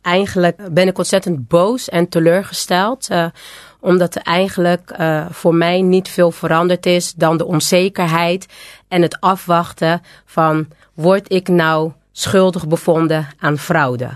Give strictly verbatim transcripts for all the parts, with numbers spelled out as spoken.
eigenlijk ben ik ontzettend boos en teleurgesteld. Uh, omdat er eigenlijk uh, voor mij niet veel veranderd is dan de onzekerheid en het afwachten van, word ik nou schuldig bevonden aan fraude?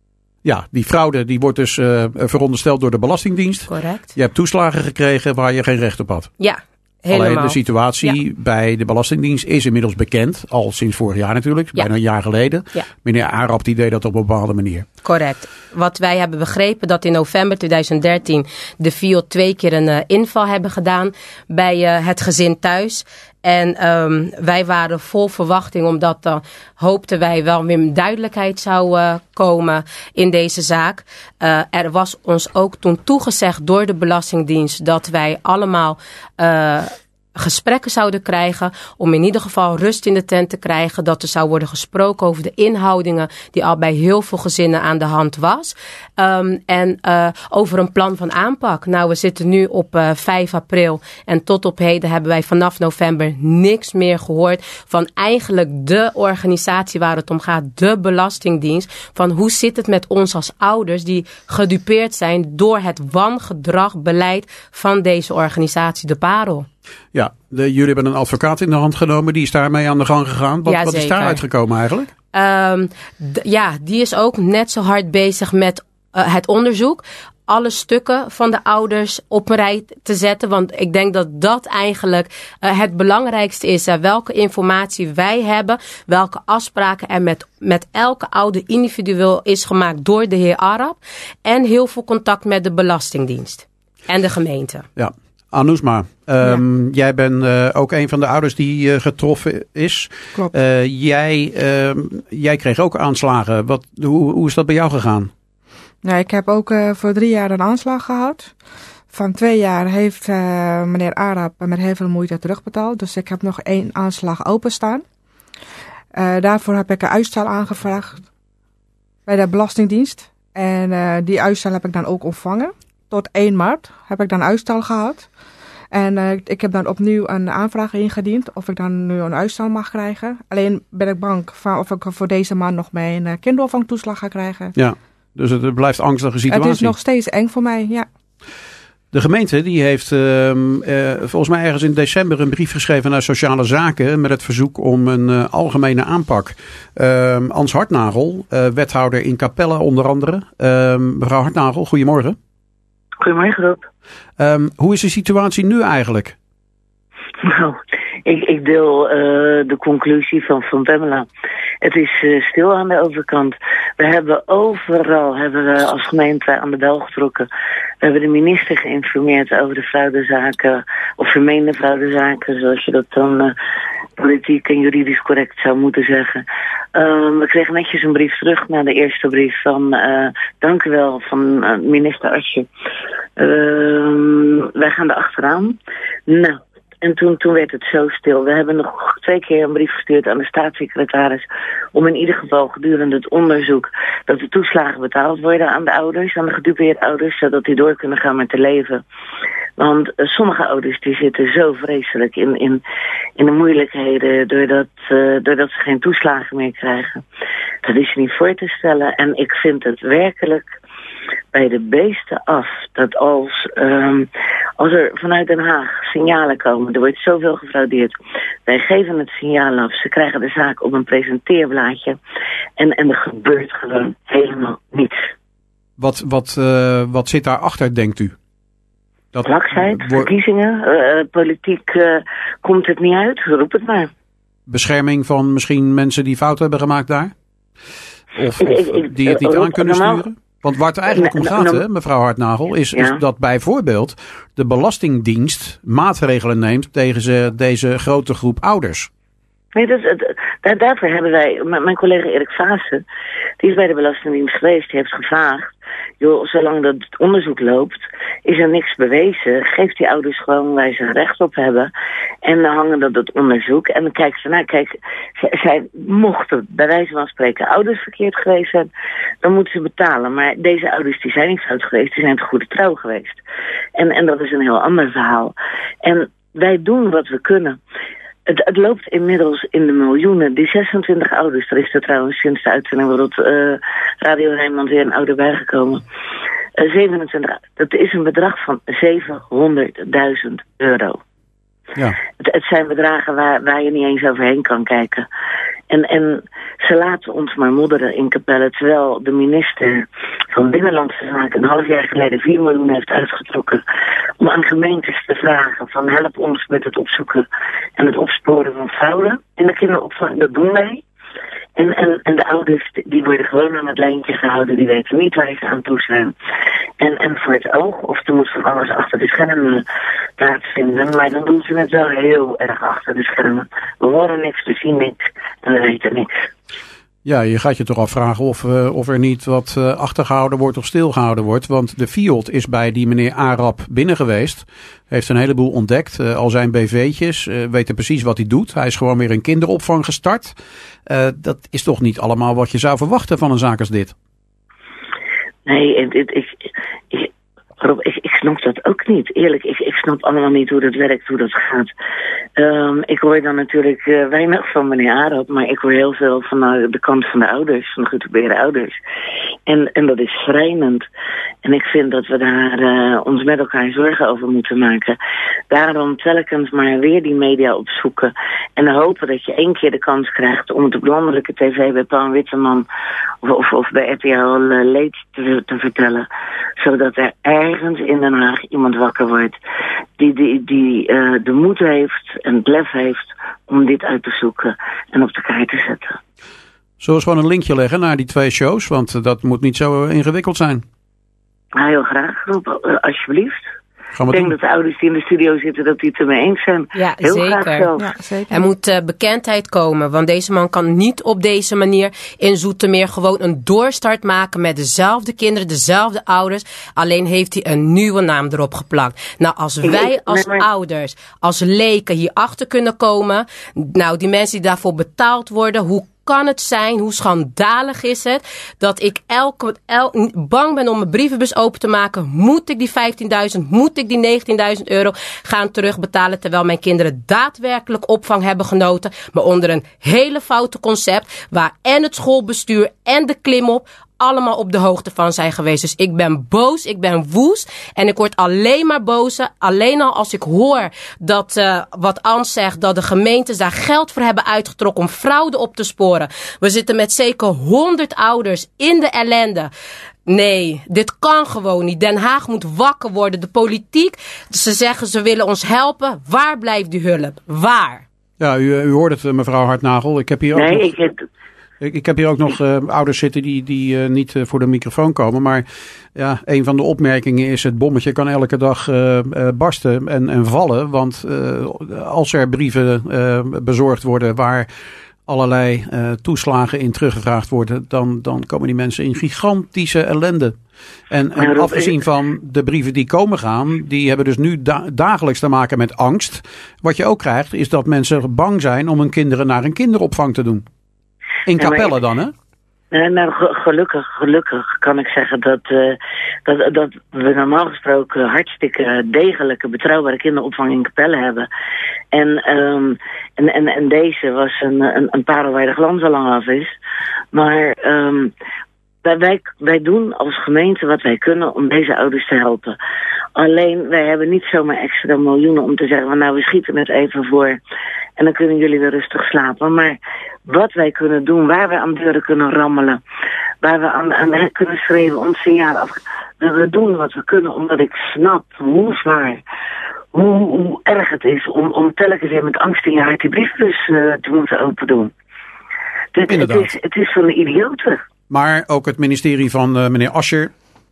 Ja, die fraude die wordt dus uh, verondersteld door de Belastingdienst. Correct. Je hebt toeslagen gekregen waar je geen recht op had. Ja. Helemaal. Alleen de situatie ja. bij de Belastingdienst is inmiddels bekend. Al sinds vorig jaar natuurlijk. Ja. Bijna een jaar geleden. Ja. Meneer Arap die deed dat op een bepaalde manier. Correct. Wat wij hebben begrepen dat in november tweeduizend dertien de V I O twee keer een uh, inval hebben gedaan bij uh, het gezin thuis. En um, wij waren vol verwachting, omdat dan uh, hoopten wij wel weer duidelijkheid zou uh, komen in deze zaak. Uh, er was ons ook toen toegezegd door de Belastingdienst dat wij allemaal uh, gesprekken zouden krijgen om in ieder geval rust in de tent te krijgen, dat er zou worden gesproken over de inhoudingen die al bij heel veel gezinnen aan de hand was. Um, en uh, over een plan van aanpak. Nou, we zitten nu op uh, vijf april en tot op heden hebben wij vanaf november niks meer gehoord van eigenlijk de organisatie waar het om gaat, de Belastingdienst, van hoe zit het met ons als ouders die gedupeerd zijn door het wangedragbeleid van deze organisatie, de Parel. Ja, de, jullie hebben een advocaat in de hand genomen. Die is daarmee aan de gang gegaan. Wat, ja, wat is daar uitgekomen eigenlijk? Um, d- ja, die is ook net zo hard bezig met uh, het onderzoek. Alle stukken van de ouders op een rij te zetten. Want ik denk dat dat eigenlijk uh, het belangrijkste is. Uh, welke informatie wij hebben. Welke afspraken er met, met elke ouder individueel is gemaakt door de heer Arap. En heel veel contact met de Belastingdienst. En de gemeente. Ja. Anousma, um, ja. jij bent uh, ook een van de ouders die uh, getroffen is. Klopt. Uh, jij, uh, jij kreeg ook aanslagen. Wat, hoe, hoe is dat bij jou gegaan? Ja, ik heb ook uh, voor drie jaar een aanslag gehad. Van twee jaar heeft uh, meneer Arap met heel veel moeite terugbetaald. Dus ik heb nog één aanslag openstaan. Uh, daarvoor heb ik een uitstel aangevraagd bij de Belastingdienst. En uh, die uitstel heb ik dan ook ontvangen. Tot één maart heb ik dan uitstel gehad. En uh, ik heb dan opnieuw een aanvraag ingediend of ik dan nu een uitstel mag krijgen. Alleen ben ik bang van of ik voor deze maand nog mijn uh, kinderopvangtoeslag ga krijgen. Ja, dus het blijft een angstige situatie. Het is nog steeds eng voor mij, ja. De gemeente die heeft uh, uh, volgens mij ergens in december een brief geschreven naar Sociale Zaken met het verzoek om een uh, algemene aanpak. Uh, Ans Hartnagel, uh, wethouder in Capelle onder andere. Uh, mevrouw Hartnagel, goedemorgen. Goedemorgen, Rob. Um, hoe is de situatie nu eigenlijk? Nou, ik, ik deel uh, de conclusie van, van Pamela. Het is uh, stil aan de overkant. We hebben overal, hebben we als gemeente aan de bel getrokken. We hebben de minister geïnformeerd over de fraudezaken, of vermeende fraudezaken, zoals je dat dan uh, politiek en juridisch correct zou moeten zeggen. Uh, we kregen netjes een brief terug na de eerste brief van, uh, dank u wel, van uh, minister Asje. Uh, wij gaan er achteraan. Nou, en toen, toen werd het zo stil. We hebben nog twee keer een brief gestuurd aan de staatssecretaris om in ieder geval gedurende het onderzoek dat de toeslagen betaald worden aan de ouders, aan de gedupeerde ouders, zodat die door kunnen gaan met te leven. Want uh, sommige ouders die zitten zo vreselijk in, in, in de moeilijkheden doordat, uh, doordat ze geen toeslagen meer krijgen. Dat is je niet voor te stellen. En ik vind het werkelijk bij de beesten af dat als, um, als er vanuit Den Haag signalen komen, er wordt zoveel gefraudeerd, wij geven het signaal af, ze krijgen de zaak op een presenteerblaadje en, en er gebeurt gewoon helemaal niets. Wat, wat, uh, wat zit daarachter, denkt u? Dat Laksheid, verkiezingen, uh, politiek uh, komt het niet uit, roep het maar. Bescherming van misschien mensen die fout hebben gemaakt daar? Of, of ik, ik, die het niet uh, aan kunnen normaal, sturen? Want waar het eigenlijk om gaat, hè, mevrouw Hartnagel, is, ja. is dat bijvoorbeeld de Belastingdienst maatregelen neemt tegen ze, deze grote groep ouders. Nee, dat, dat, daar, daarvoor hebben wij, mijn collega Erik Vaassen, die is bij de Belastingdienst geweest, die heeft gevraagd, joh, zolang dat het onderzoek loopt, is er niks bewezen, geef die ouders gewoon waar ze recht op hebben en dan hangen dat het onderzoek en dan kijken ze, nou kijk, zij, zij mochten bij wijze van spreken ouders verkeerd geweest zijn, dan moeten ze betalen, maar deze ouders die zijn niet fout geweest, die zijn te goede trouw geweest. En, en dat is een heel ander verhaal. En wij doen wat we kunnen. Het, het loopt inmiddels in de miljoenen. Die zesentwintig ouders, er is er trouwens sinds de uitzending waarop uh, Radio Rijnmond weer een ouder bijgekomen. Uh, zevenentwintig, dat is een bedrag van zevenhonderdduizend euro. Ja. Het, het zijn bedragen waar, waar je niet eens overheen kan kijken. En, en ze laten ons maar modderen in Capelle, terwijl de minister van Binnenlandse Zaken een half jaar geleden vier miljoen heeft uitgetrokken om aan gemeentes te vragen van help ons met het opzoeken en het opsporen van fraude in de kinderopvang. Dat doen wij. En, en, en de ouders die worden gewoon aan het lijntje gehouden, die weten niet waar ze aan toe zijn. En, en voor het oog, of er moet van alles achter de schermen plaatsvinden, maar dan doen ze het wel heel erg achter de schermen. We horen niks, we zien niks en we weten niks. Ja, je gaat je toch afvragen of, uh, of er niet wat uh, achtergehouden wordt of stilgehouden wordt. Want de Fiat is bij die meneer Arap binnen geweest. Heeft een heleboel ontdekt. Uh, al zijn B V'tjes. Uh, weten precies wat hij doet. Hij is gewoon weer een kinderopvang gestart. Uh, dat is toch niet allemaal wat je zou verwachten van een zaak als dit? Nee, ik, ik, ik, ik, Rob, ik, ik snap dat ook niet. Eerlijk, ik, ik snap allemaal niet hoe dat werkt, hoe dat gaat. Um, ik hoor dan natuurlijk uh, weinig van meneer Arap, maar ik hoor heel veel van uh, de kant van de ouders, van de getubeerde ouders. En, en dat is schrijnend. En ik vind dat we daar uh, ons met elkaar zorgen over moeten maken. Daarom telkens maar weer die media opzoeken. En hopen dat je één keer de kans krijgt om het op landelijke tv bij Paul Witteman of, of, of bij R T L uh, Leed te, te vertellen. Zodat er ergens in Den Haag iemand wakker wordt die, die, die uh, de moed heeft en het lef heeft om dit uit te zoeken en op de kaart te zetten. Zullen we gewoon een linkje leggen naar die twee shows? Want dat moet niet zo ingewikkeld zijn. Nou, heel graag, Rob, uh, alsjeblieft. Ik denk doen. dat de ouders die in de studio zitten, dat die het ermee eens zijn. Ja, heel zeker. Graag zelf. Ja, zeker. Er moet uh, bekendheid komen, want deze man kan niet op deze manier in Zoetermeer gewoon een doorstart maken met dezelfde kinderen, dezelfde ouders. Alleen heeft hij een nieuwe naam erop geplakt. Nou, als wij als nee, maar... ouders, als leken hierachter kunnen komen, nou, die mensen die daarvoor betaald worden, hoe kan het zijn, hoe schandalig is het, dat ik elke, el, bang ben om mijn brievenbus open te maken. Moet ik die vijftienduizend, moet ik die negentienduizend euro gaan terugbetalen, terwijl mijn kinderen daadwerkelijk opvang hebben genoten, maar onder een hele foute concept, waar en het schoolbestuur en de klimop allemaal op de hoogte van zijn geweest. Dus ik ben boos, ik ben woest en ik word alleen maar boos. Alleen al als ik hoor dat, uh, wat Ans zegt, dat de gemeentes daar geld voor hebben uitgetrokken om fraude op te sporen. We zitten met zeker honderd ouders in de ellende. Nee, dit kan gewoon niet. Den Haag moet wakker worden. De politiek, ze zeggen ze willen ons helpen. Waar blijft die hulp? Waar? Ja, u, u hoort het, mevrouw Hartnagel. Ik heb hier ook Nee, nog... ik heb... Ik, ik heb hier ook nog uh, ouders zitten die, die uh, niet uh, voor de microfoon komen. Maar ja, een van de opmerkingen is: het bommetje kan elke dag uh, uh, barsten en, en vallen. Want uh, als er brieven uh, bezorgd worden waar allerlei uh, toeslagen in teruggevraagd worden, dan, dan komen die mensen in gigantische ellende. En, en afgezien van de brieven die komen gaan, die hebben dus nu da- dagelijks te maken met angst. Wat je ook krijgt, is dat mensen bang zijn om hun kinderen naar een kinderopvang te doen. In Capelle dan, hè? Uh, nou, gelukkig, gelukkig kan ik zeggen dat, uh, dat, dat we normaal gesproken hartstikke degelijke, betrouwbare kinderopvang in Capelle hebben. En, um, en, en, en deze was een, een, een parel waar de glans al lang af is. Maar um, wij, wij, wij doen als gemeente wat wij kunnen om deze ouders te helpen. Alleen, wij hebben niet zomaar extra miljoenen om te zeggen van nou, we schieten het even voor en dan kunnen jullie weer rustig slapen. Maar wat wij kunnen doen, waar we aan deuren kunnen rammelen, waar we aan, aan kunnen schrijven, ons signaal af. We doen wat we kunnen, omdat ik snap hoe zwaar, hoe, hoe erg het is om, om telkens weer met angst in je hart die briefbus uh, te moeten open doen. Het, het, is, het is van de idioten. Maar ook het ministerie van uh, meneer Asscher,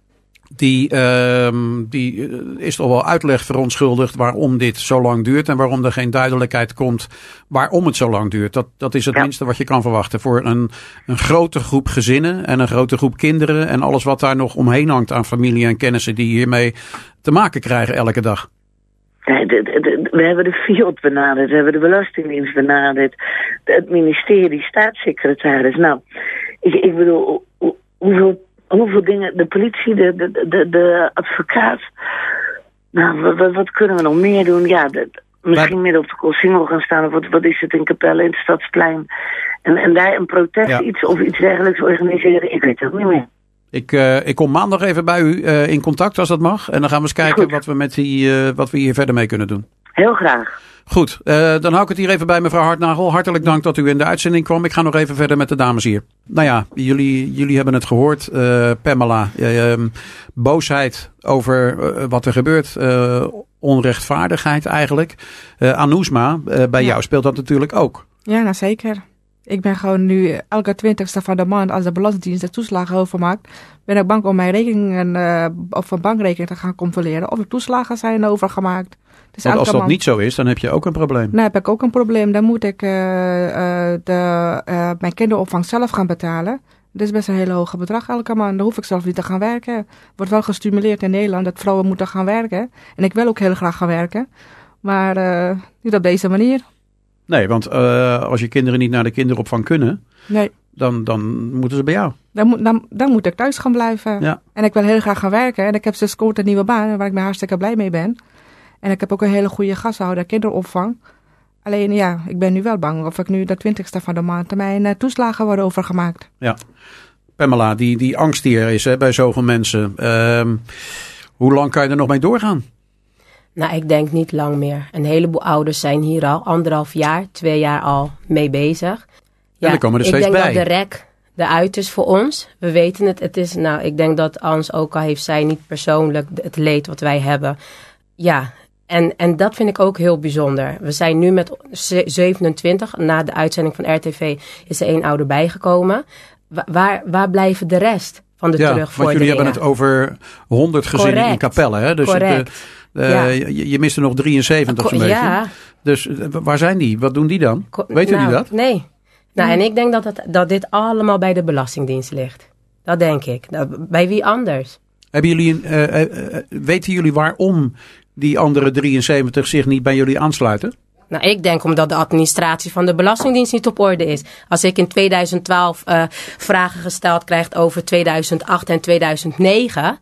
die, uh, die uh, is toch wel uitleg verontschuldigd waarom dit zo lang duurt en waarom er geen duidelijkheid komt waarom het zo lang duurt. Dat, dat is het ja. minste wat je kan verwachten voor een, een grote groep gezinnen en een grote groep kinderen en alles wat daar nog omheen hangt aan familie en kennissen die hiermee te maken krijgen elke dag. Ja, de, de, de, we hebben de Fiat benaderd, we hebben de Belastingdienst benaderd, het ministerie, staatssecretaris. Nou, ik, ik bedoel, hoe, hoeveel, hoeveel dingen, de politie, de, de, de, de advocaat. Nou, wat, wat kunnen we nog meer doen? Ja, de, misschien Wij... midden op de Koolsingel gaan staan. Of wat, wat is het in Capelle, in het Stadsplein. En, en daar een protest ja. iets of iets dergelijks organiseren. Ik weet het ook niet meer. Ik, uh, ik kom maandag even bij u uh, in contact als dat mag. En dan gaan we eens kijken wat we, met die, uh, wat we hier verder mee kunnen doen. Heel graag. Goed, uh, dan hou ik het hier even bij mevrouw Hartnagel. Hartelijk dank dat u in de uitzending kwam. Ik ga nog even verder met de dames hier. Nou ja, jullie, jullie hebben het gehoord. Uh, Pamela, uh, um, boosheid over uh, wat er gebeurt. Uh, onrechtvaardigheid eigenlijk. Uh, Anousma, uh, bij ja. jou speelt dat natuurlijk ook. Ja, nou zeker. Ik ben gewoon nu elke twintigste van de maand, als de Belastingdienst de toeslagen overmaakt, ben ik bang om mijn rekeningen uh, of een bankrekening te gaan controleren of er toeslagen zijn overgemaakt. Dus Want als dat maand... niet zo is, dan heb je ook een probleem. Nou, heb ik ook een probleem. Dan moet ik uh, uh, de, uh, mijn kinderopvang zelf gaan betalen. Dat is best een hele hoge bedrag elke maand. Dan hoef ik zelf niet te gaan werken. Wordt wel gestimuleerd in Nederland dat vrouwen moeten gaan werken. En ik wil ook heel graag gaan werken. Maar uh, niet op deze manier. Nee, want uh, als je kinderen niet naar de kinderopvang kunnen, nee. dan, dan moeten ze bij jou. Dan moet, dan, dan moet ik thuis gaan blijven. Ja. En ik wil heel graag gaan werken. En ik heb sinds kort een nieuwe baan waar ik me hartstikke blij mee ben. En ik heb ook een hele goede gasthouder, kinderopvang. Alleen ja, ik ben nu wel bang of ik nu de twintigste van de maand mijn uh, toeslagen worden overgemaakt. Ja, Pamela, die, die angst die er is hè, bij zoveel mensen. Uh, hoe lang kan je er nog mee doorgaan? Nou, ik denk niet lang meer. Een heleboel ouders zijn hier al anderhalf jaar, twee jaar al mee bezig. Ja, en er komen er steeds bij. Ik denk dat de rek eruit is voor ons. We weten het. Het is, nou, ik denk dat Ans ook al heeft zij niet persoonlijk het leed wat wij hebben. Ja, en, en dat vind ik ook heel bijzonder. We zijn nu met zevenentwintig. Na de uitzending van R T V is er één ouder bijgekomen. Waar, waar blijven de rest van de ja, terugvorderingen? Want jullie hebben het over honderd gezinnen Correct. in Capelle. Hè? Dus Correct. De, uh, ja. je, je mist er nog drieënzeventig zo'n beetje. Ja. Dus uh, waar zijn die? Wat doen die dan? Co- Weten nou, jullie dat? Nee. Nou, en ik denk dat, het, dat dit allemaal bij de Belastingdienst ligt. Dat denk ik. Bij wie anders? Hebben jullie een, uh, uh, weten jullie waarom die andere drieënzeventig zich niet bij jullie aansluiten? Nou, ik denk omdat de administratie van de Belastingdienst niet op orde is. Als ik in tweeduizend twaalf uh, vragen gesteld krijg over tweeduizend acht en tweeduizend negen...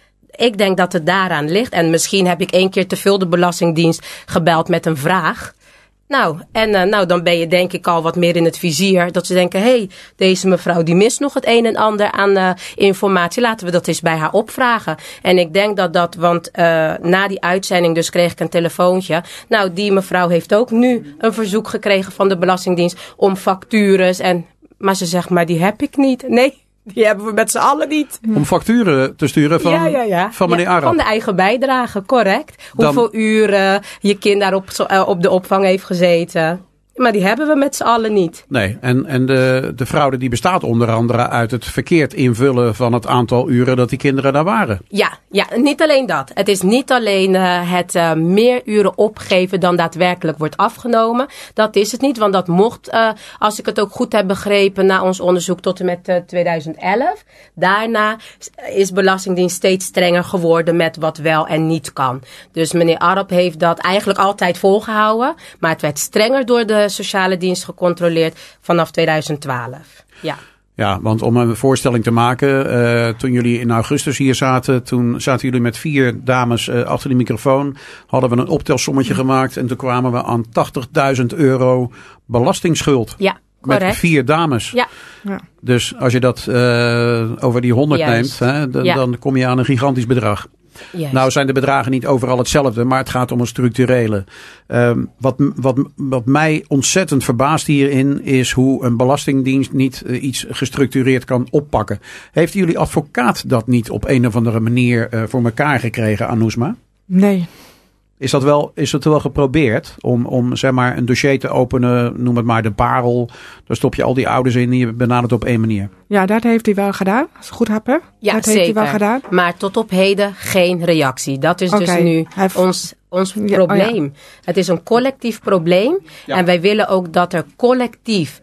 Ik denk dat het daaraan ligt. En misschien heb ik één keer te veel de Belastingdienst gebeld met een vraag. Nou, en uh, nou, dan ben je denk ik al wat meer in het vizier. Dat ze denken, hé, hey, deze mevrouw die mist nog het een en ander aan uh, informatie. Laten we dat eens bij haar opvragen. En ik denk dat dat, want uh, na die uitzending dus kreeg ik een telefoontje. Nou, die mevrouw heeft ook nu een verzoek gekregen van de Belastingdienst om factures. En, maar ze zegt, maar die heb ik niet. Nee. Die hebben we met z'n allen niet. Om facturen te sturen van, ja, ja, ja. van meneer ja, Arap? Van de eigen bijdrage, correct. Dan, hoeveel uren je kind daar op, uh, op de opvang heeft gezeten. Maar die hebben we met z'n allen niet. Nee, en, en de, de fraude die bestaat onder andere uit het verkeerd invullen van het aantal uren dat die kinderen daar waren. Ja, ja, niet alleen dat. Het is niet alleen uh, het uh, meer uren opgeven dan daadwerkelijk wordt afgenomen. Dat is het niet, want dat mocht, uh, als ik het ook goed heb begrepen, na ons onderzoek tot en met uh, tweeduizend elf. Daarna is Belastingdienst steeds strenger geworden met wat wel en niet kan. Dus meneer Arap heeft dat eigenlijk altijd volgehouden, maar het werd strenger door de sociale dienst gecontroleerd vanaf tweeduizend twaalf. Ja. Ja, want om een voorstelling te maken, uh, toen jullie in augustus hier zaten, toen zaten jullie met vier dames uh, achter de microfoon, hadden we een optelsommetje gemaakt en toen kwamen we aan tachtigduizend euro belastingsschuld. Ja, correct. Met vier dames. Ja. Ja. Dus als je dat uh, over die honderd neemt, hè, d- ja. dan kom je aan een gigantisch bedrag. Yes. Nou zijn de bedragen niet overal hetzelfde, maar het gaat om een structurele. Um, wat, wat, wat mij ontzettend verbaast hierin is hoe een belastingdienst niet uh, iets gestructureerd kan oppakken. Heeft jullie advocaat dat niet op een of andere manier uh, voor elkaar gekregen, Anousma? Nee. Is dat wel, is het wel geprobeerd om, om zeg maar een dossier te openen, noem het maar de parel. Daar stop je al die ouders in en je benadert op één manier. Ja, dat heeft hij wel gedaan. Als ik goed heb, hè? Ja, dat zeker. heeft hij wel gedaan. Maar tot op heden geen reactie. Dat is okay. dus nu heeft... ons, ons ja, probleem. Oh ja. Het is een collectief probleem. Ja. En wij willen ook dat er collectief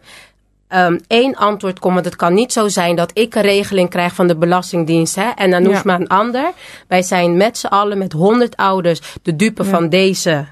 Um, één antwoord komt. Want het kan niet zo zijn dat ik een regeling krijg van de Belastingdienst. Hè, en dan noemt ja. maar een ander. Wij zijn met z'n allen met honderd ouders de dupe ja. van deze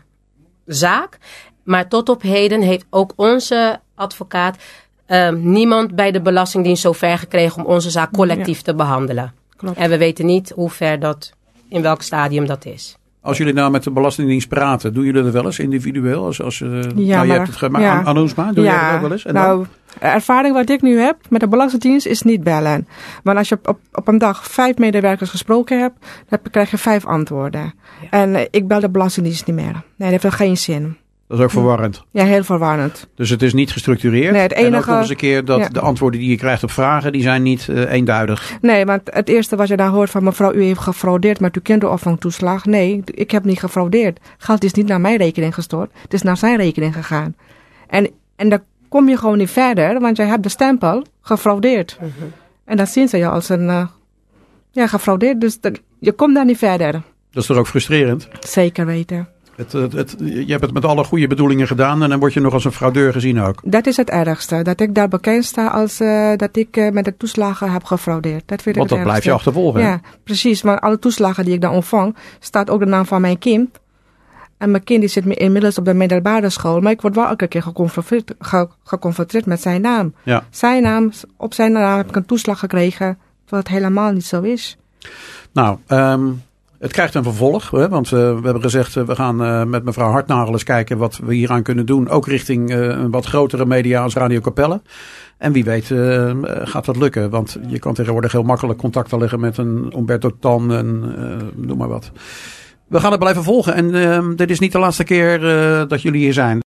zaak. Maar tot op heden heeft ook onze advocaat um, niemand bij de Belastingdienst zo ver gekregen om onze zaak collectief ja. te behandelen. Klopt. En we weten niet hoe ver dat, in welk stadium dat is. Als jullie nou met de Belastingdienst praten, doen jullie dat wel eens individueel? Als, als, uh, ja, nou, maar, je hebt het ge- maar ja. Anousma, doe ja, jij dat ook wel eens? En nou, dan? de ervaring wat ik nu heb met de Belastingdienst is niet bellen. Want als je op, op een dag vijf medewerkers gesproken hebt, dan krijg je vijf antwoorden. Ja. En uh, ik bel de Belastingdienst niet meer. Nee, dat heeft geen zin. Dat is ook verwarrend. Ja, heel verwarrend. Dus het is niet gestructureerd. Nee, het enige, en ook nog eens een keer dat ja. de antwoorden die je krijgt op vragen, die zijn niet uh, eenduidig. Nee, want het eerste wat je dan hoort van mevrouw, u heeft gefraudeerd met uw kinderopvangtoeslag. Nee, ik heb niet gefraudeerd. Geld is niet naar mijn rekening gestort. Het is naar zijn rekening gegaan. En, en dan kom je gewoon niet verder, want jij hebt de stempel gefraudeerd. Mm-hmm. En dan zien ze je als een, uh, ja, gefraudeerd. Dus de, je komt daar niet verder. Dat is toch ook frustrerend? Zeker weten. Het, het, het, je hebt het met alle goede bedoelingen gedaan en dan word je nog als een fraudeur gezien ook. Dat is het ergste. Dat ik daar bekend sta als uh, dat ik uh, met de toeslagen heb gefraudeerd. Dat vind ik Want het dat ergste. blijf je achtervolgen. Ja, precies. Maar alle toeslagen die ik dan ontvang, staat ook de naam van mijn kind. En mijn kind die zit inmiddels op de middelbare school. Maar ik word wel elke keer geconfronteerd, ge, geconfronteerd met zijn naam. Ja. Zijn naam, op zijn naam heb ik een toeslag gekregen, terwijl het helemaal niet zo is. Nou, um, het krijgt een vervolg. Hè, want uh, we hebben gezegd, uh, we gaan uh, met mevrouw Hartnagel eens kijken wat we hieraan kunnen doen. Ook richting uh, een wat grotere media als Radio Capelle. En wie weet uh, gaat dat lukken. Want je kan tegenwoordig heel makkelijk contacten leggen met een Umberto Tan en uh, noem maar wat. We gaan het blijven volgen. En uh, dit is niet de laatste keer uh, dat jullie hier zijn.